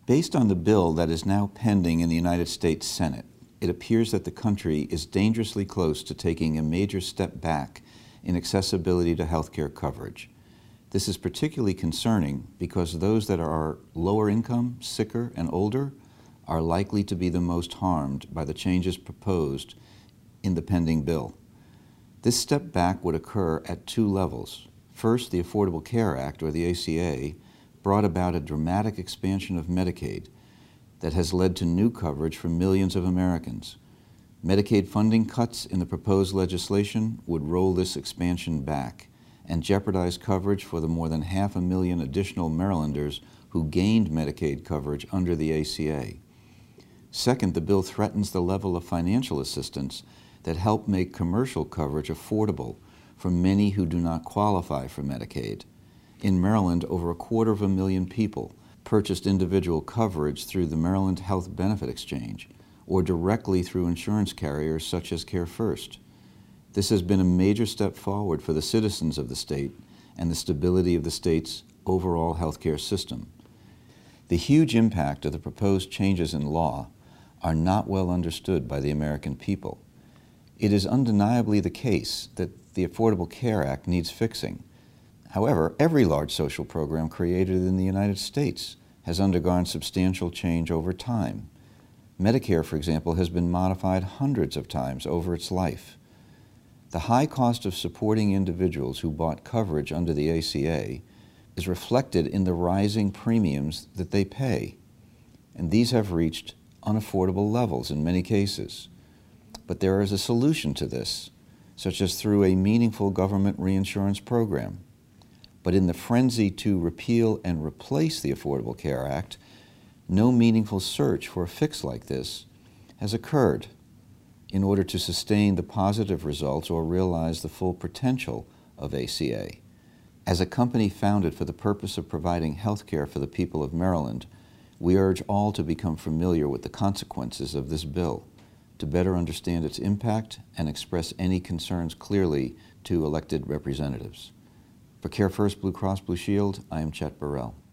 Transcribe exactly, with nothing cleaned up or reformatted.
Based on the bill that is now pending in the United States Senate, it appears that the country is dangerously close to taking a major step back in accessibility to health care coverage. This is particularly concerning because those that are lower income, sicker, and older are likely to be the most harmed by the changes proposed in the pending bill. This step back would occur at two levels. First, the Affordable Care Act, or the A C A, brought about a dramatic expansion of Medicaid that has led to new coverage for millions of Americans. Medicaid funding cuts in the proposed legislation would roll this expansion back and jeopardize coverage for the more than half a million additional Marylanders who gained Medicaid coverage under the A C A. Second, the bill threatens the level of financial assistance that help make commercial coverage affordable for many who do not qualify for Medicaid. In Maryland, over a quarter of a million people purchased individual coverage through the Maryland Health Benefit Exchange or directly through insurance carriers such as CareFirst. This has been a major step forward for the citizens of the state and the stability of the state's overall healthcare system. The huge impact of the proposed changes in law are not well understood by the American people. It is undeniably the case that the Affordable Care Act needs fixing. However, every large social program created in the United States has undergone substantial change over time. Medicare, for example, has been modified hundreds of times over its life. The high cost of supporting individuals who bought coverage under the A C A is reflected in the rising premiums that they pay, and these have reached unaffordable levels in many cases. But there is a solution to this, such as through a meaningful government reinsurance program. But in the frenzy to repeal and replace the Affordable Care Act, no meaningful search for a fix like this has occurred in order to sustain the positive results or realize the full potential of A C A. As a company founded for the purpose of providing health care for the people of Maryland, we urge all to become familiar with the consequences of this bill, to better understand its impact and express any concerns clearly to elected representatives. For CareFirst Blue Cross Blue Shield, I am Chet Burrell.